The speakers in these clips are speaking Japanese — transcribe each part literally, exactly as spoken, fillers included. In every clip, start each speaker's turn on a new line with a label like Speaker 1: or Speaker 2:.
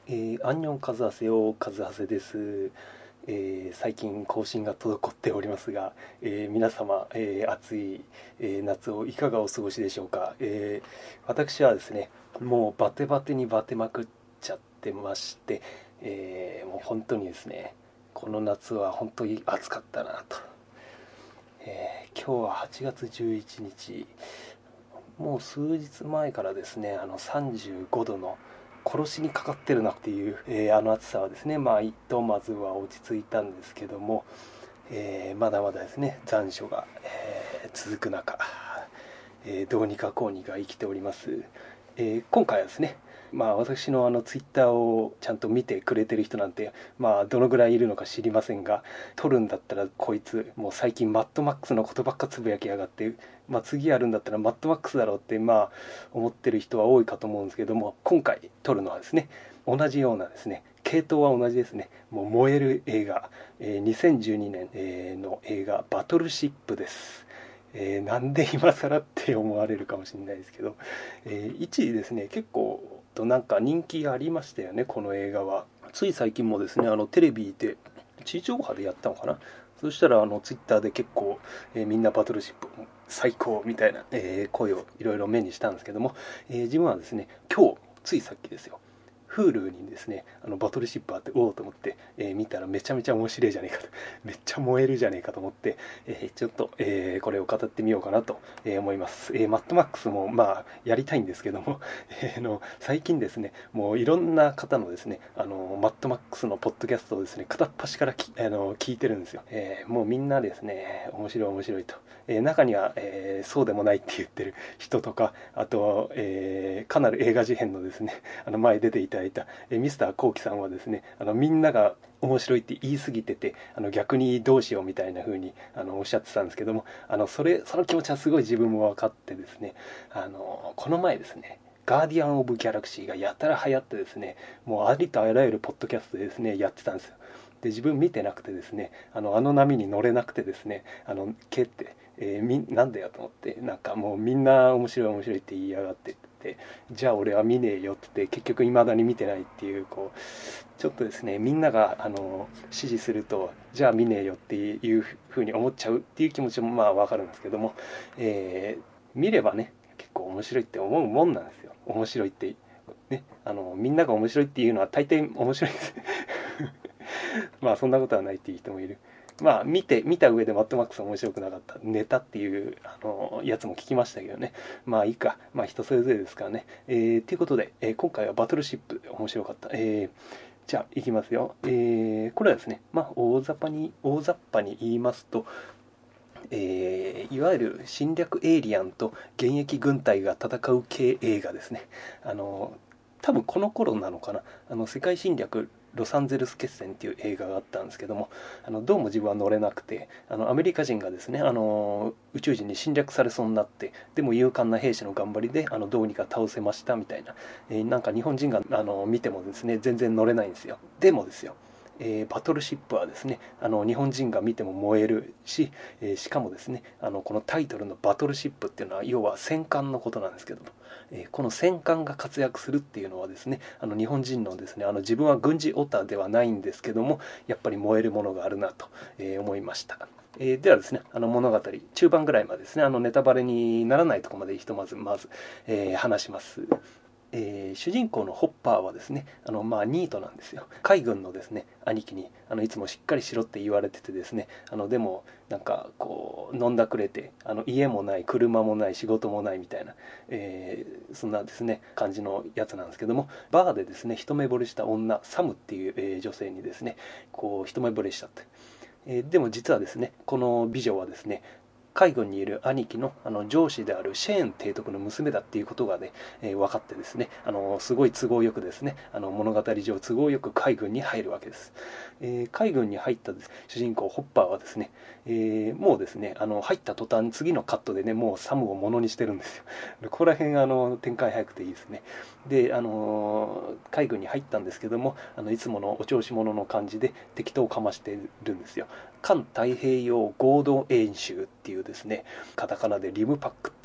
Speaker 1: えー、アンニョンカズハセヨカズハセです。えー最近更新が滞っておりますが、えー皆様、えー暑い、えー夏をいかがお過ごしでしょうか。えー私はですね、もうバテバテにバテまくっちゃってまして、えーもう本当にですね、この夏は本当に暑かったなと。えー今日ははちがつじゅういちにち、もう数日前からですね、あのさんじゅうごどの殺しにかかってるなっていう、えーあの暑さはですね、まあ一旦まずは落ち着いたんですけども、えーまだまだですね、残暑が、えー続く中、えーどうにかこうにか生きております。えー今回はですね、まあ私のあのツイッターをちゃんと見てくれてる人なんて、まあどのぐらいいるのか知りませんが、撮るんだったらこいつ、もう最近マッドマックスのことばっかつぶやきやがって、まあ次やるんだったらマッドマックスだろうってまあ思ってる人は多いかと思うんですけども、今回撮るのはですね、同じようなですね、系統は同じですね、もう燃える映画、えーにせんじゅうにねん、えーの映画バトルシップです。えーなんで今更って思われるかもしれないですけど、えー一時ですね、結構となんか人気がありましたよね、この映画は。つい最近もですね、あのテレビで地上波でやったのかな。そしたらあのツイッターで結構、えーみんなバトルシップ最高みたいな、えー声をいろいろ目にしたんですけども、えー自分はですね、今日ついさっきですよ、Hulu にですね、あのバトルシップあって、おおと思って、えー見たらめちゃめちゃ面白いじゃねえかと、めっちゃ燃えるじゃねえかと思って、えーちょっと、えーこれを語ってみようかなと、えー思います。えーマッドマックスもまあやりたいんですけども、えーの最近ですね、もういろんな方のですね、あのマッドマックスのポッドキャストをですね、片っ端からきあの聞いてるんですよ。えーもうみんなですね、面白い面白いと。えー中には、えーそうでもないって言ってる人とか、あと、えーかなり映画事変のですね、あの前出ていただいた、えーミスターコウキさんはですね、あのみんなが面白いって言い過ぎてて、あの逆にどうしようみたいな風にあのおっしゃってたんですけども、あのそれその気持ちはすごい自分も分かってですね、あのこの前ですね、ガーディアン・オブ・ギャラクシーがやたら流行ってですね、もうありとあらゆるポッドキャストでですねやってたんですよ。で自分見てなくてですね、あのあの波に乗れなくてですね、あのけって、えー、みなんだよと思って、なんかもうみんな面白い面白いって言いやがってって、じゃあ俺は見ねえよって言って結局いまだに見てないっていう、こうちょっとですね、みんながあの支持するとじゃあ見ねえよっていうふうに思っちゃうっていう気持ちもまあわかるんですけども、えー見ればね結構面白いって思うもんなんですよ。面白いってね、あのみんなが面白いっていうのは大抵面白いですまあそんなことはないっていう人もいる。まあ見て見た上でマッドマックス面白くなかったネタっていうあのやつも聞きましたけどね。まあいいか、まあ人それぞれですからね。えー、ということで、えー今回はバトルシップ面白かった。えーじゃあいきますよ。えーこれはですね、まあ大雑把に大雑把に言いますと、えーいわゆる侵略エイリアンと現役軍隊が戦う系映画ですね。あの多分この頃なのかな、あの世界侵略ロサンゼルス決戦っていう映画があったんですけども、あのどうも自分は乗れなくて、あのアメリカ人がですね、あの宇宙人に侵略されそうになって、でも勇敢な兵士の頑張りであのどうにか倒せましたみたいな、えーなんか日本人があの見てもですね全然乗れないんですよ。でもですよ、えーバトルシップはですね、あの日本人が見ても燃えるし、えーしかもですね、あのこのタイトルのバトルシップっていうのは要は戦艦のことなんですけども、えーこの戦艦が活躍するっていうのはですね、あの日本人のですね、あの自分は軍事オタではないんですけども、やっぱり燃えるものがあるなと、えー思いました。えーではですね、あの物語中盤ぐらいまでですね、あのネタバレにならないところまでひとまずまず、えー話します。えー主人公のホッパーはですね、あのまあニートなんですよ。海軍のですね兄貴にあのいつもしっかりしろって言われててですね、あのでもなんかこう飲んだくれて、あの家もない車もない仕事もないみたいな、えーそんなですね感じのやつなんですけども、バーでですね一目惚れした女サムっていう、えー女性にですねこう一目惚れしちゃって、えーでも実はですねこの美女はですね海軍にいる兄貴のあの上司であるシェーン提督の娘だっていうことがね、えー分かってですね、あのすごい都合よくですね、あの物語上都合よく海軍に入るわけです。えー海軍に入った主人公ホッパーはですね、えーもうですね、あの入った途端次のカットでね、もうサムをものにしてるんですよ。ここら辺あの展開早くていいですね。で、あの海軍に入ったんですけども、あのいつものお調子者の感じで適当をかましてるんですよ。環太平洋合同演習っていうですね、カタカナでリムパックって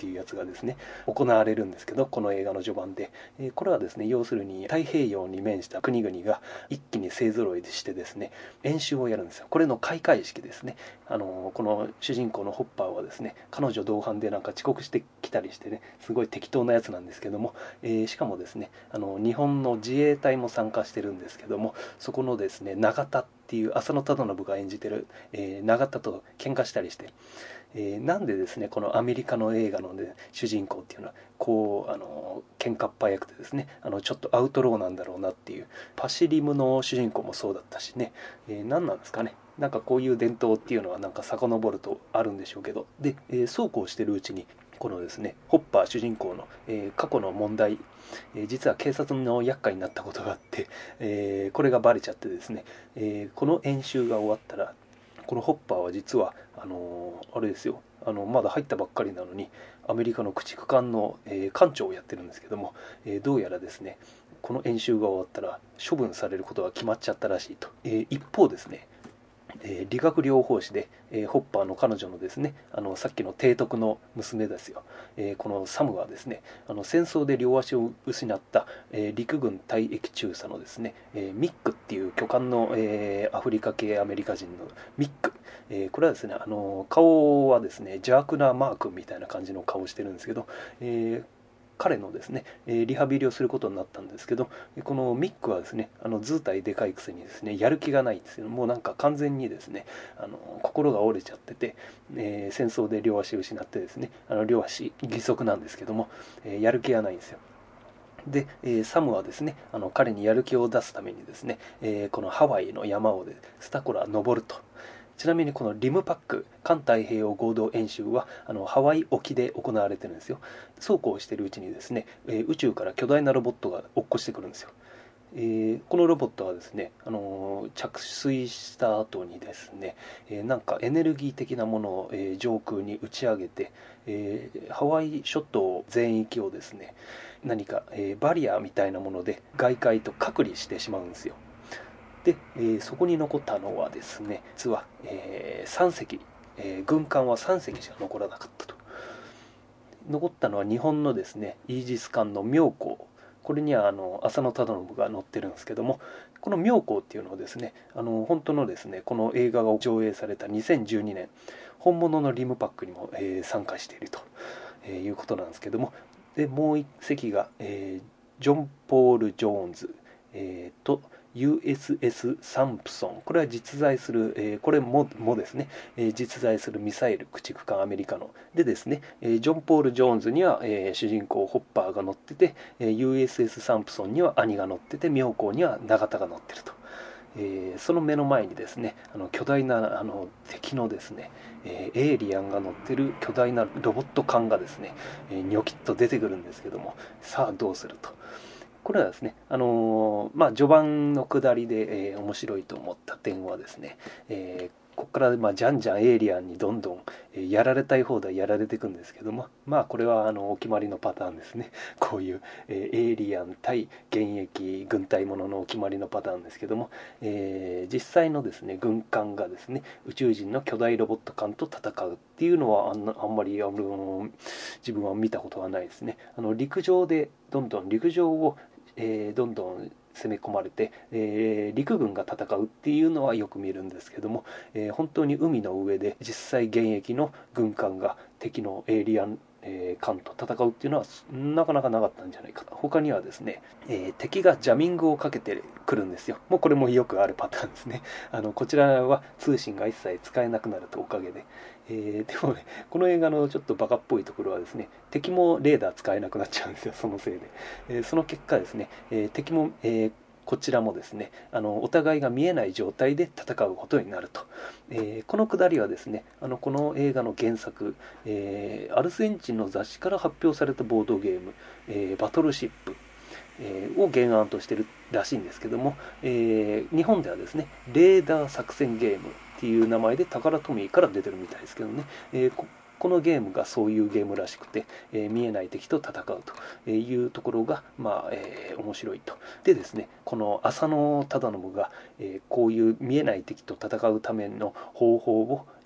Speaker 1: っていうやつがですね行われるんですけど、この映画の序盤で、えーこれはですね要するに太平洋に面した国々が一気に勢ぞろいしてですね演習をやるんですよ。これの開会式ですね。あのーこの主人公のホッパーはですね、彼女同伴でなんか遅刻してきたりしてね、すごい適当なやつなんですけども、えーしかもですね、あの日本の自衛隊も参加してるんですけども、そこのですね永田っていう浅野忠信が演じてる、えー永田と喧嘩したりして、えーなんでですねこのアメリカの映画の、ね、主人公っていうのはこうあの喧嘩っ早くてですね、あのちょっとアウトローなんだろうなっていう、パシリムの主人公もそうだったしね、えー何なんですかね、なんかこういう伝統っていうのはなんか遡るとあるんでしょうけど、で、えーそうこうしてるうちにこのですねホッパー主人公の、えー過去の問題、えー実は警察の厄介になったことがあって、えーこれがバレちゃってですね、えーこの演習が終わったら、このホッパーは実はあのーあれですよ、あのまだ入ったばっかりなのにアメリカの駆逐艦の、えー艦長をやってるんですけども、えーどうやらですねこの演習が終わったら処分されることが決まっちゃったらしいと、えー一方ですね、えー理学療法士で、えーホッパーの彼女のですね、あのさっきの提督の娘ですよ、えーこのサムはですね、あの戦争で両足を失った、えー陸軍退役中佐のですね、えーミックっていう巨漢の、えーアフリカ系アメリカ人のミック、えーこれはですね、あの顔はですね邪悪なマー君みたいな感じの顔をしてるんですけど、えー彼のですね、えリハビリをすることになったんですけど、このミックはですね、あの図体でかいくせにですね、やる気がないんですよ。もうなんか完全にですね、あの心が折れちゃってて、えー戦争で両足を失ってですね、あの両足義足なんですけども、えーやる気がないんですよ。で、えーサムはですね、あの彼にやる気を出すためにですね、えーこのハワイの山をでスタコラ登ると。ちなみにこのリムパック環太平洋合同演習はあのハワイ沖で行われてるんですよ。そうこうしてるうちにですね、えー宇宙から巨大なロボットが落っこしてくるんですよ。えーこのロボットはですね、あのー着水した後にですね、えーなんかエネルギー的なものを、えー上空に打ち上げて、えーハワイ諸島全域をですね何か、えーバリアみたいなもので外界と隔離してしまうんですよ。で、えーそこに残ったのはですね実は、えーさん隻、えー軍艦はさん隻しか残らなかったと。残ったのは日本のですねイージス艦の妙高、これにはあの浅野忠信が乗ってるんですけども、この妙高っていうのはですね、あの本当のですねこの映画が上映されたにせんじゅうにねん本物のリムパックにも、えー参加していると、えーいうことなんですけども、でもう一隻が、えージョン・ポール・ジョーンズ、えーと ユーエスエス サンプソン、これは実在する、えーこれももですね、えー実在するミサイル駆逐艦アメリカのでですね、えージョン・ポール・ジョーンズには、えー主人公ホッパーが乗ってて、えー ユーエスエス サンプソンには兄が乗ってて、妙高には永田が乗ってると。えーその目の前にですねあの巨大なあの敵のですね、えーエイリアンが乗ってる巨大なロボット艦がですね、えーニョキッと出てくるんですけども、さあどうすると。これはですね、あのーまあ、序盤の下りで、えー面白いと思った点はですね、えーここから、まあ、じゃんじゃんエイリアンにどんどん、えーやられたい放題やられていくんですけども、まあこれはあのお決まりのパターンですね。こういう、えーエイリアン対現役軍隊もののお決まりのパターンですけども、えー実際のですね軍艦がですね宇宙人の巨大ロボット艦と戦うっていうのはあんなあんまりあの自分は見たことはないですね。あの陸上でどんどん陸上をえーどんどん攻め込まれて、えー陸軍が戦うっていうのはよく見るんですけども、えー本当に海の上で実際現役の軍艦が敵のエイリアン、えー艦と戦うっていうのはなかなかなかったんじゃないかと。他にはですね、えー敵がジャミングをかけてくるんですよ。もうこれもよくあるパターンですね。あのこちらは通信が一切使えなくなるとおかげで、えーでもねこの映画のちょっとバカっぽいところはですね、敵もレーダー使えなくなっちゃうんですよ、そのせいで。えーその結果ですね、えー敵も、えーこちらもですねあのお互いが見えない状態で戦うことになると、えーこのくだりはですねあのこの映画の原作、えーアルゼンチンの雑誌から発表されたボードゲーム、えーバトルシップ、えーを原案としてるらしいんですけども、えー日本ではですねレーダー作戦ゲームっていう名前でタカラトミーから出てるみたいですけどね、えーここのゲームがそういうゲームらしくて、えー見えない敵と戦うというところが、まあえー面白いと。でですねこの浅野忠信が、えーこういう見えない敵と戦うための方法を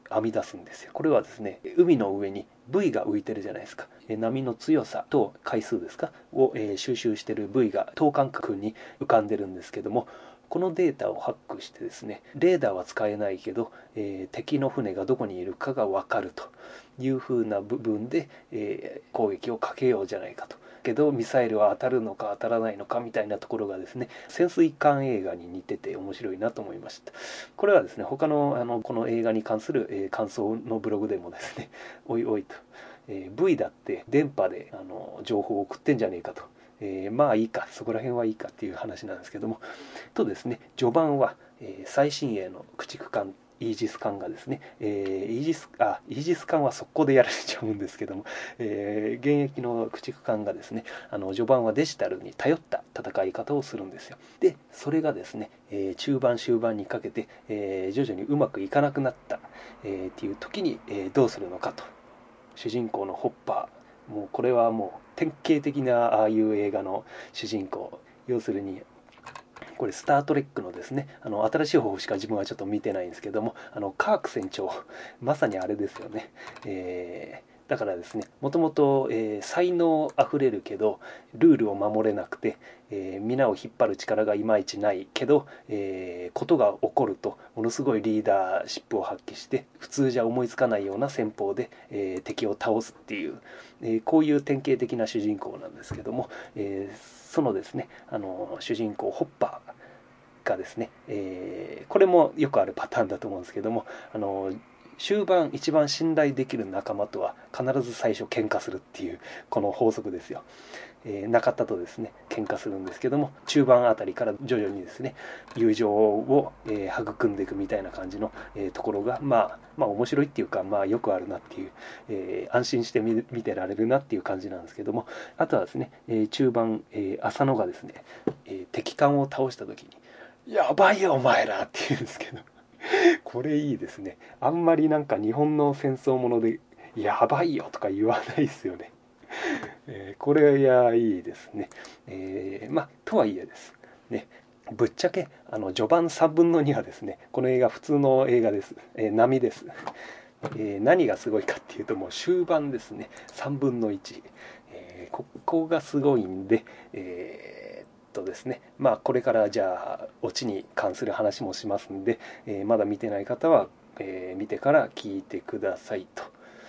Speaker 1: 編み出すんですよ。これはですね、海の上にブイが浮いてるじゃないですか。波の強さと回数ですかを、えー収集してるブイが等間隔に浮かんでるんですけども、このデータをハックしてですね、レーダーは使えないけど、えー敵の船がどこにいるかが分かるという風な部分で、えー攻撃をかけようじゃないかと。けどミサイルは当たるのか当たらないのかみたいなところがですね、潜水艦映画に似てて面白いなと思いました。これはですね、他のあのこの映画に関する、えー感想のブログでもですね、おいおいと、えー ブイ だって電波であの情報を送ってんじゃねえかと、えーまあいいか、そこら辺はいいかっていう話なんですけども、とですね、序盤は、えー最新鋭の駆逐艦イージス艦がですね、えーイージスあイージス艦は速攻でやられちゃうんですけども、えー現役の駆逐艦がですね、あの序盤はデジタルに頼った戦い方をするんですよ。でそれがですね、えー中盤終盤にかけて、えー徐々にうまくいかなくなった、えーっていう時に、えーどうするのかと。主人公のホッパー、もうこれはもう典型的なああいう映画の主人公、要するにこれスター・トレックのですね、あの新しい方しか自分はちょっと見てないんですけども、あのカーク船長、まさにあれですよね。えーだからですね、もともと、えー才能あふれるけどルールを守れなくて、えー皆を引っ張る力がいまいちないけど、えーことが起こるとものすごいリーダーシップを発揮して、普通じゃ思いつかないような戦法で、えー敵を倒すっていう、えーこういう典型的な主人公なんですけども、えーそのですね、あの主人公ホッパーがですね、えーこれもよくあるパターンだと思うんですけども、あの終盤一番信頼できる仲間とは必ず最初喧嘩するっていうこの法則ですよ。えー中田とですね喧嘩するんですけども、中盤あたりから徐々にですね友情を、えー育んでいくみたいな感じの、えーところが、まあまあ面白いっていうか、まあよくあるなっていう、えー安心して見見てられるなっていう感じなんですけども、あとはですね、えー中盤、えー浅野がですね、えー敵艦を倒した時に「やばいよお前ら」って言うんですけど、これいいですね。あんまりなんか日本の戦争もので「やばいよ」とか言わないですよね。えーこれやいいですね。えーまあとはいえですね、ぶっちゃけあの序盤さんぶんのにはですね、この映画普通の映画です。えー波です。えー何がすごいかっていうと、もう終盤ですね、さんぶんのいち、えーここがすごいんで、えーっとですね、まあこれからじゃあオチに関する話もしますんで、えーまだ見てない方は、えー見てから聞いてくださいと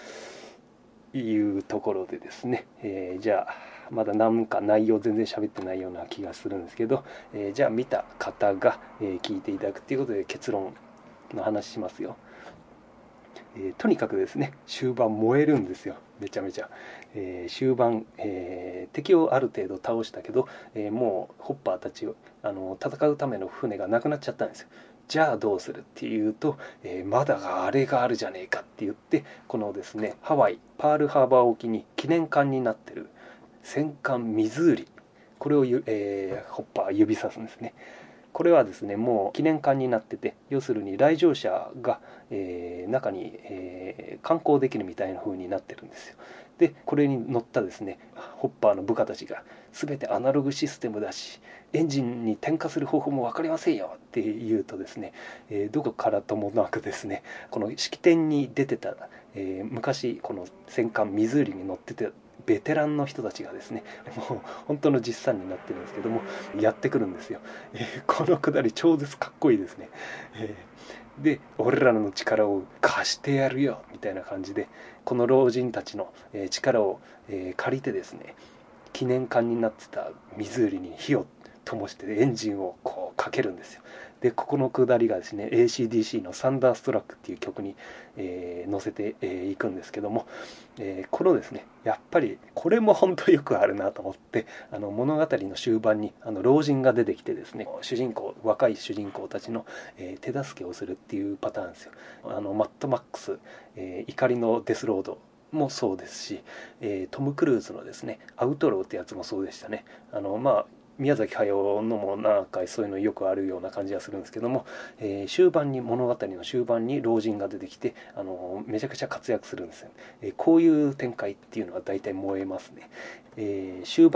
Speaker 1: いうところでですね、えーじゃあまだなんか内容全然喋ってないような気がするんですけど、えーじゃあ見た方が、えー聞いていただくっていうことで結論の話しますよ。えーとにかくですね、終盤燃えるんですよ、めちゃめちゃ。えー終盤、えー敵をある程度倒したけど、えーもうホッパーたちをあの戦うための船がなくなっちゃったんですよ。じゃあどうするっていうと、えーまだがあれがあるじゃねえかって言って、このですねハワイパールハーバー沖に記念館になってる戦艦ミズーリ、これをゆ、えーホッパーは指さすんですね。これはですねもう記念館になってて、要するに来場者が、えー中に、えー観光できるみたいな風になってるんですよ。でこれに乗ったですねホッパーの部下たちが全てアナログシステムだし、エンジンに点火する方法も分かりませんよって言うとですね、えーどこからともなくですね、この式典に出てた、えー昔この戦艦ミズーリに乗っててベテランの人たちがですね、もう本当の実際になってるんですけども、やってくるんですよ。えーこのくだり超絶かっこいいですね。えーで俺らの力を貸してやるよみたいな感じで、この老人たちのえー力をえー借りてですね、記念館になってた湖に火を灯してエンジンをこうかけるんですよ。でここの下りがですね エーシーディーシー の「サンダーストラック」っていう曲に、えー乗せてい、えーくんですけども、えーこのですねやっぱりこれも本当よくあるなと思って、あの物語の終盤にあの老人が出てきてですね、主人公若い主人公たちの、えー手助けをするっていうパターンですよ。あのマッドマックス、えー怒りのデスロードもそうですし、えートム・クルーズのですねアウトローってやつもそうでしたね。あのまあ宮崎駿のもなんかそういうのよくあるような感じがするんですけども、えー終盤に物語の終盤に老人が出てきて、あのめちゃくちゃ活躍するんですよ。えーこういう展開っていうのは大体燃えますね。えー終盤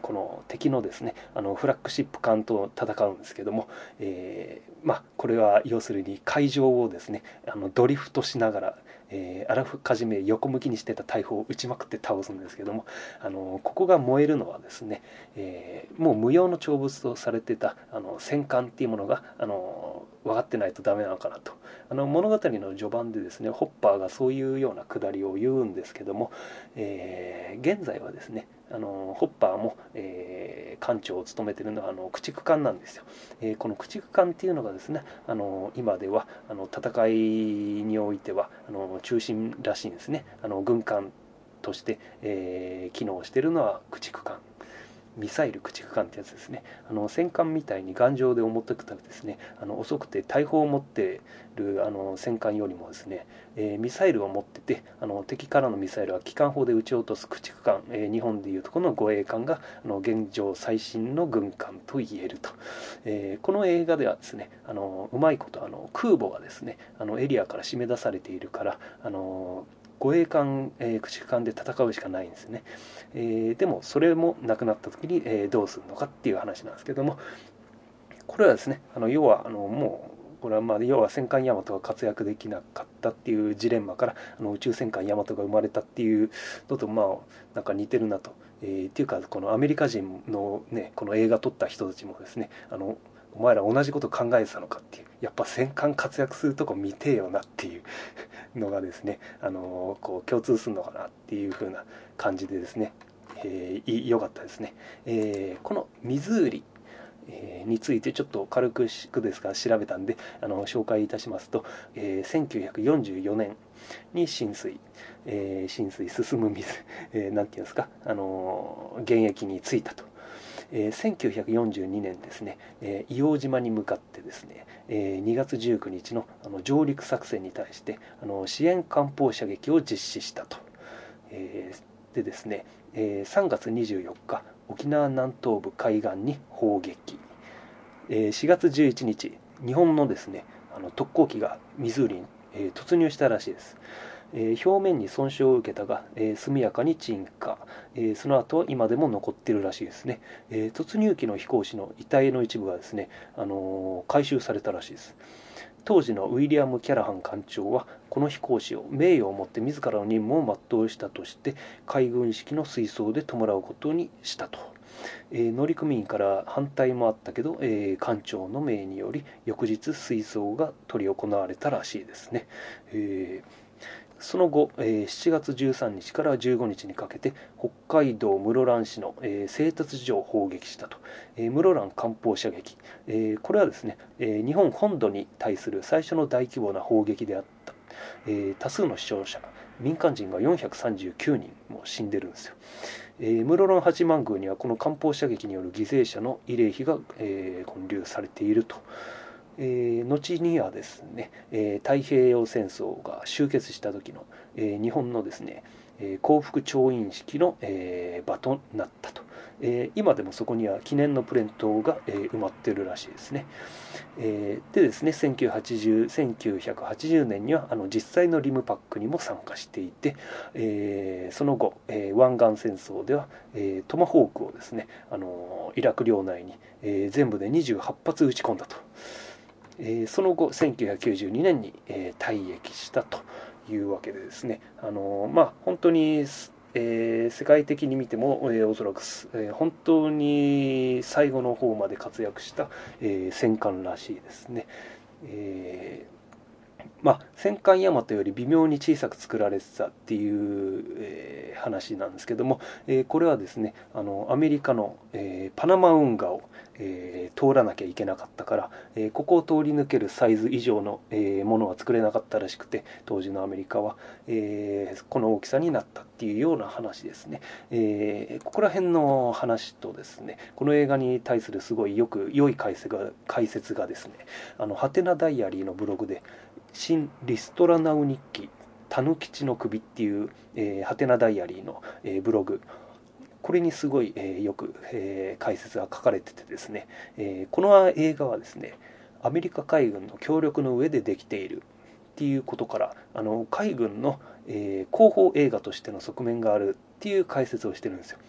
Speaker 1: この敵のですねあのフラッグシップ艦と戦うんですけども、えー、まあこれは要するに海上をですねあのドリフトしながら、えー、あらかじめ横向きにしてた大砲を撃ちまくって倒すんですけども、あのここが燃えるのはですね、えー、もう無用の長物とされてたあの戦艦っていうものがあの分かってないとダメなのかなと。あの物語の序盤でですねホッパーがそういうようなくだりを言うんですけども、えー、現在はですねあのホッパーも、えー、艦長を務めているのはあの駆逐艦なんですよ。えー、この駆逐艦っていうのがですねあの今ではあの戦いにおいてはあの中心らしいんですね。あの軍艦として、えー、機能しているのは駆逐艦、ミサイル駆逐艦ってやつですね。あの戦艦みたいに頑丈で重たくてですねあの遅くて大砲を持っているあの戦艦よりもですね、えー、ミサイルを持っててあの敵からのミサイルは機関砲で撃ち落とす駆逐艦、えー、日本でいうとこの護衛艦があの現状最新の軍艦と言えると。えー、この映画ではですねあのうまいことあの空母がですねあのエリアから締め出されているからあの護衛艦、えー、駆逐艦で戦うしかないんですね。えー、でもそれもなくなった時に、えー、どうするのかっていう話なんですけども、これはですねあの要はあのもうこれはまあ要は戦艦ヤマトが活躍できなかったっていうジレンマからあの宇宙戦艦ヤマトが生まれたっていうのとまあなんか似てるなと、えー、っていうかこのアメリカ人のねこの映画撮った人たちもですねあのお前ら同じこと考えてたのかっていう、やっぱ戦艦活躍するとこ見てえよなっていうのがですねあのこう共通するのかなっていう風な感じでですね、えー、良かったですね。えー、このミズーリについてちょっと軽くですが調べたんであの紹介いたしますと、えー、せんきゅうひゃくよんじゅうよねんに浸水、えー、浸水進む水、えー、なんていうんですか、あのー、現役に就いたと。えー、せんきゅうひゃくよんじゅうにねんですね、えー、硫黄島に向かってですね、えー、にがつじゅうくにちのあの上陸作戦に対してあの支援艦砲射撃を実施したと。えー、でですね、えー、さんがつにじゅうよっか沖縄南東部海岸に砲撃、えー、しがつじゅういちにち日本のですねあの特攻機がミズーリに、えー、突入したらしいです。えー、表面に損傷を受けたが、えー、速やかに鎮火、えー、その後は今でも残っているらしいですね。えー、突入機の飛行士の遺体の一部がですね、あのー回収されたらしいです。当時のウィリアム・キャラハン艦長はこの飛行士を名誉をもって自らの任務を全うしたとして海軍式の水槽で弔うことにしたと。えー、乗組員から反対もあったけど、えー、艦長の命により翌日水槽が執り行われたらしいですね。えーその後、えーしちがつじゅうさんにちからじゅうごにちにかけて北海道室蘭市の、えー製鉄所を砲撃したと。えー室蘭艦砲射撃、えーこれはですね、えー日本本土に対する最初の大規模な砲撃であった。えー多数の死傷者、民間人がよんひゃくさんじゅうきゅうにんも死んでるんですよ。えー室蘭八幡宮にはこの艦砲射撃による犠牲者の慰霊碑が、えー建立されていると。えー後にはですね、えー太平洋戦争が終結した時の、えー日本のですね、えー降伏調印式の、えー場となったと。えー今でもそこには記念のプレートが、えー埋まっているらしいですね。えーでですね、せんきゅうひゃくはちじゅう、せんきゅうひゃくはちじゅうねんにはあの実際のリムパックにも参加していて、えーその後、えー湾岸戦争では、えートマホークをですね、あのイラク領内に、えー全部でにじゅうはっぱつ撃ち込んだと。えーその後せんきゅうひゃくきゅうじゅうにねんに、えー退役したというわけでですね、あのまあ本当に、えー世界的に見ても、えーおそらく、えー本当に最後の方まで活躍した、えー戦艦らしいですね。えーまあ、戦艦大和より微妙に小さく作られてたっていう、えー話なんですけども、えーこれはですねあのアメリカの、えーパナマ運河を、えー通らなきゃいけなかったから、えーここを通り抜けるサイズ以上の、えーものは作れなかったらしくて当時のアメリカは、えーこの大きさになったっていうような話ですね。えーここら辺の話とですねこの映画に対するすごいよく良い解説が解説がですねあのハテナダイアリーのブログで新リストラナウ日記タヌキチの首っていう、えーハテナダイアリーの、えーブログ、これにすごい、えーよく、えー解説が書かれててですね、えーこの映画はですねアメリカ海軍の協力の上でできているっていうことからあの海軍の、えー広報映画としての側面があるっていう解説をしてるんですよ。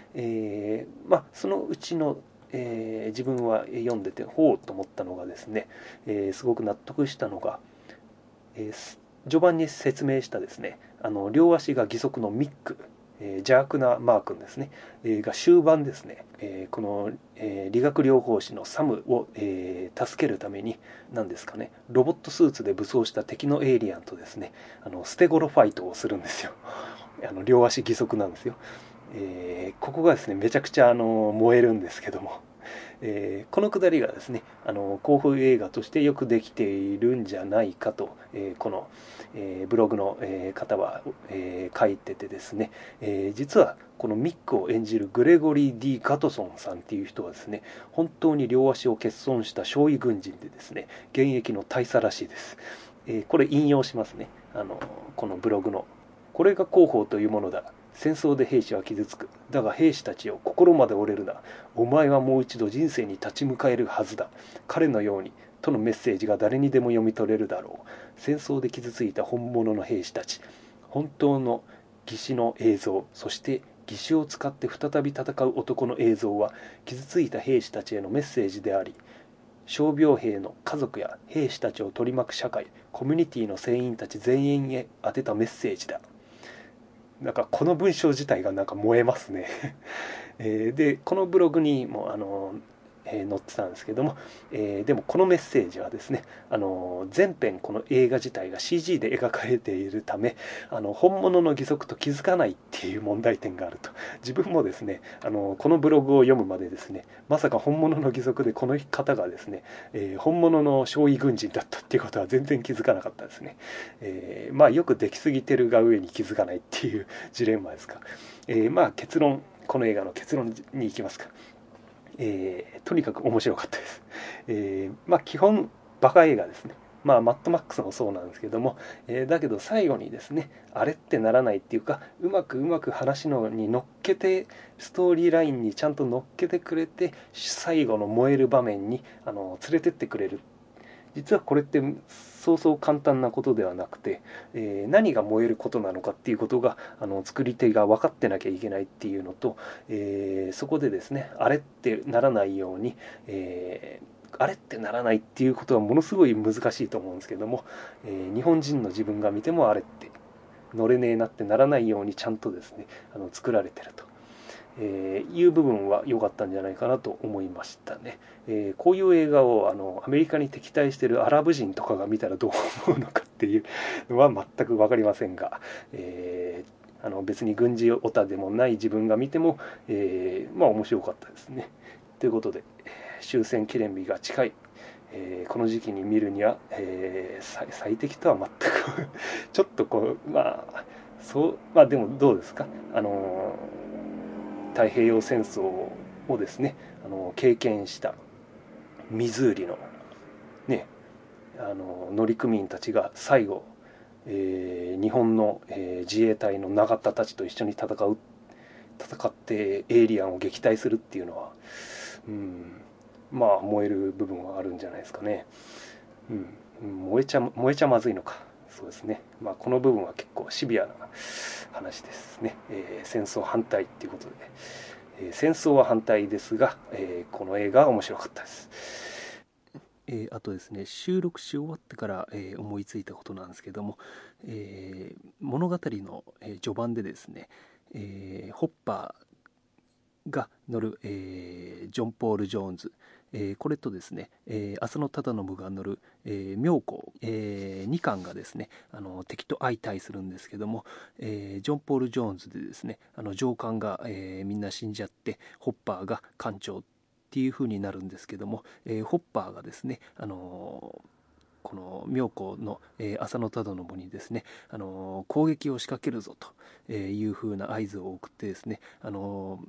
Speaker 1: えーまあ、そのうちの、えー自分は読んでてほうと思ったのがですね、えーすごく納得したのが、えー序盤に説明したですね、あの両足が義足のミック、えー邪悪なマー君ですね、えーが終盤ですね、えーこの、えー理学療法士のサムを、えー助けるために何ですかね、ロボットスーツで武装した敵のエイリアンとですね、あの捨て頃ファイトをするんですよ。あの両足義足なんですよ。えーここがですねめちゃくちゃあの燃えるんですけども、えーこのくだりがですね、あの興奮映画としてよくできているんじゃないかと、えーこの、えーブログの、えー方は、えー書いててですね、えー実はこのミックを演じるグレゴリー・ディ・ガトソンさんっていう人はですね、本当に両足を欠損した少尉軍人でですね、現役の大佐らしいです。えーこれ引用しますね、あのこのブログの。これが広報というものだ。戦争で兵士は傷つく。だが兵士たちよ、心まで折れるな。お前はもう一度人生に立ち向かえるはずだ。彼のように、とのメッセージが誰にでも読み取れるだろう。戦争で傷ついた本物の兵士たち。本当の義士の映像、そして義手を使って再び戦う男の映像は、傷ついた兵士たちへのメッセージであり、傷病兵の家族や兵士たちを取り巻く社会、コミュニティの船員たち全員へ宛てたメッセージだ。なんかこの文章自体がなんか燃えますね。えーでこのブログにもあの、えー載ってたんですけども、えーでもこのメッセージはですね、あの全編この映画自体が シージー で描かれているため、あの本物の義足と気づかないっていう問題点があると。自分もですね、あのこのブログを読むまでですね、まさか本物の義足でこの方がですね、えー本物の少尉軍人だったっていうことは全然気づかなかったですね。えーまあよくできすぎてるが上に気づかないっていうジレンマですか。えーまあ結論、この映画の結論に行きますか。えーとにかく面白かったです。えーまあ基本バカ映画ですね。まあマッドマックスもそうなんですけども、えーだけど最後にですね、あれってならないっていうか、うまくうまく話のに乗っけて、ストーリーラインにちゃんと乗っけてくれて、最後の燃える場面にあの連れてってくれる。実はこれってそうそう簡単なことではなくて、えー何が燃えることなのかっていうことがあの作り手が分かってなきゃいけないっていうのと、えーそこでですね、あれってならないように、えーあれってならないっていうことはものすごい難しいと思うんですけども、えー日本人の自分が見てもあれって乗れねえなってならないようにちゃんとですね、あの作られてると。えーいう部分は良かったんじゃないかなと思いましたね。えーこういう映画をあのアメリカに敵対してるアラブ人とかが見たらどう思うのかっていうのは全く分かりませんが、えーあの別に軍事オタでもない自分が見ても、えーまあ面白かったですね。ということで終戦記念日が近い、えーこの時期に見るには、えー最最適とは全くちょっとこうまあそうまあでもどうですか、あの太平洋戦争をですね、あの経験したミズーリのね、あの乗組員たちが最後、えー日本の、えー自衛隊の永田たちと一緒に戦う戦ってエイリアンを撃退するっていうのは、うん、まあ燃える部分はあるんじゃないですかね。うん、燃えちゃ燃えちゃまずいのか。そうですね。まあこの部分は結構シビアな話ですね。えー戦争反対っていうことで、えー戦争は反対ですが、えーこの映画は面白かったです。えーあとですね、収録し終わってから、えー思いついたことなんですけども、えー物語の、えー序盤でですね、えーホッパーが乗る、えージョン・ポール・ジョーンズ、えーこれとですね、えー浅野忠信が乗る、えー妙高、えーにかんがですね、あの敵と相対するんですけども、えージョン・ポール・ジョーンズでですね、あの上官が、えーみんな死んじゃってホッパーが艦長っていう風になるんですけども、えーホッパーがですね、あのーこの妙高の、えー浅野忠信にですね、あのー攻撃を仕掛けるぞという風な合図を送ってですね、あのー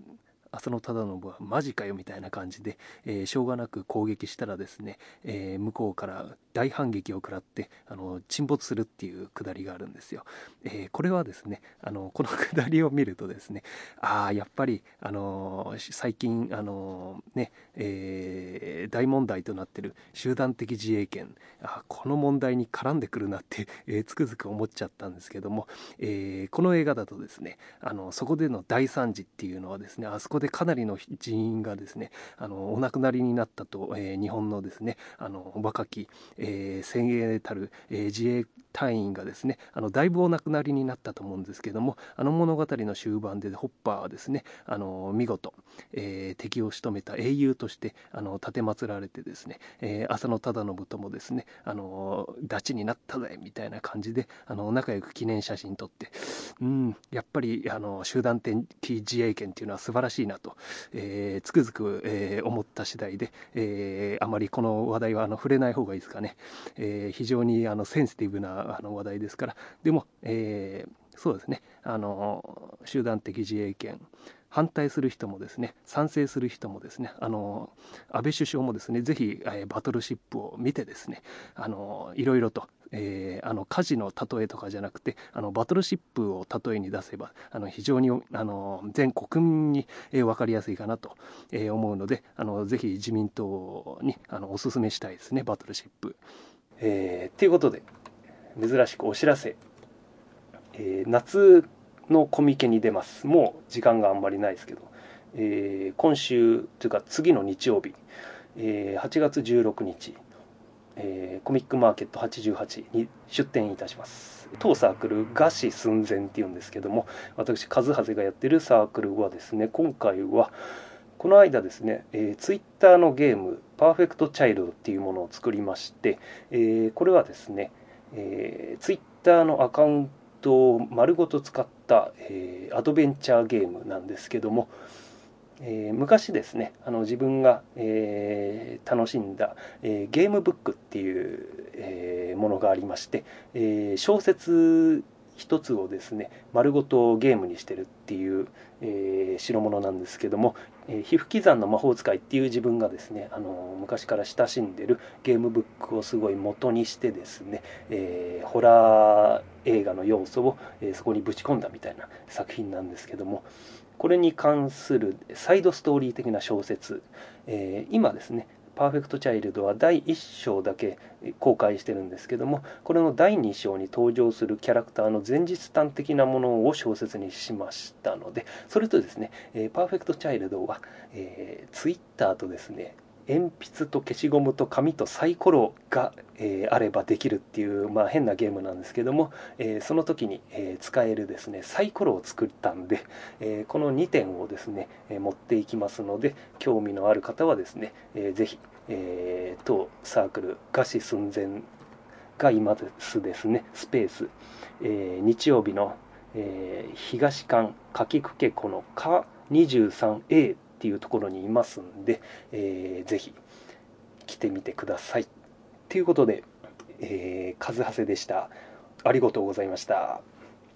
Speaker 1: 浅野忠信はマジかよみたいな感じで、えーしょうがなく攻撃したらですね、えー向こうから大反撃を食らってあの沈没するっていうくだりがあるんですよ。えーこれはですね、あのこのくだりを見るとですね、ああやっぱり、あのー最近、あのーねえー大問題となってる集団的自衛権、あーこの問題に絡んでくるなって、えーつくづく思っちゃったんですけども、えーこの映画だとですね、あのそこでの大惨事っていうのはですね、あそこでかなりの人員がですね、あのお亡くなりになったと、えー日本のですね、あの若き、えー、先鋭たる、えー自衛隊員がですね、あのだいぶお亡くなりになったと思うんですけども、あの物語の終盤でホッパーはですね、あの見事、えー敵を仕留めた英雄としてあの奉られてですね、えー浅野忠信ともですね、あのダチになったぜみたいな感じであの仲良く記念写真撮って、うん、やっぱりあの集団的自衛権っていうのは素晴らしいなと、えーつくづく、えー思った次第で、えーあまりこの話題はあの触れない方がいいですかね。えー非常にあのセンシティブなあの話題ですから。でも、えーそうですね、あの集団的自衛権反対する人もですね、賛成する人もですね、あの安倍首相もですね、ぜひ、えーバトルシップを見てですね、あのいろいろと、えーあの火事の例えとかじゃなくて、あのバトルシップを例えに出せば、あの非常にあの全国民に、えー分かりやすいかなと、えー思うので、あのぜひ自民党にあのお勧めしたいですね、バトルシップ。えーということで、珍しくお知らせ、えー夏のコミケに出ます。もう時間があんまりないですけど、えー今週というか次の日曜日、えーはちがつじゅうろくにち、えーコミックマーケットはちじゅうはちに出展いたします。当サークル餓死寸前っていうんですけども、私カズハゼがやってるサークルはですね、今回はこの間ですね、えー、ツイッターのゲームパーフェクトチャイルドっていうものを作りまして、えーこれはですね、えー、ツイッターのアカウントを丸ごと使った、えーアドベンチャーゲームなんですけども、えー昔ですね、あの自分が、えー楽しんだ、えーゲームブックっていう、えーものがありまして、えー小説一つをですね丸ごとゲームにしてるっていう、えー代物なんですけども、えー皮膚刻んの魔法使いっていう自分がですね、あの昔から親しんでるゲームブックをすごい元にしてですね、えーホラー映画の要素を、えーそこにぶち込んだみたいな作品なんですけども、これに関するサイドストーリー的な小説、えー今ですねパーフェクトチャイルドはだいいっ章だけ公開してるんですけども、これのだいに章に登場するキャラクターの前日譚的なものを小説にしましたので、それとですね、えーパーフェクトチャイルドは、えー、ツイッターとですね、鉛筆と消しゴムと紙とサイコロが、えーあればできるっていう、まあ、変なゲームなんですけども、えーその時に、えー使えるですねサイコロを作ったんで、えーこのにてんをですね、えー持っていきますので、興味のある方はですね、えーぜひ、えー当サークル餓死寸前が今ですですねスペース、えー日曜日の、えー東館柿久家湖のか にじゅうさんエー っていうところにいますんで、えーぜひ来てみてください。ということで、えー、カズハセでした。ありがとうございました。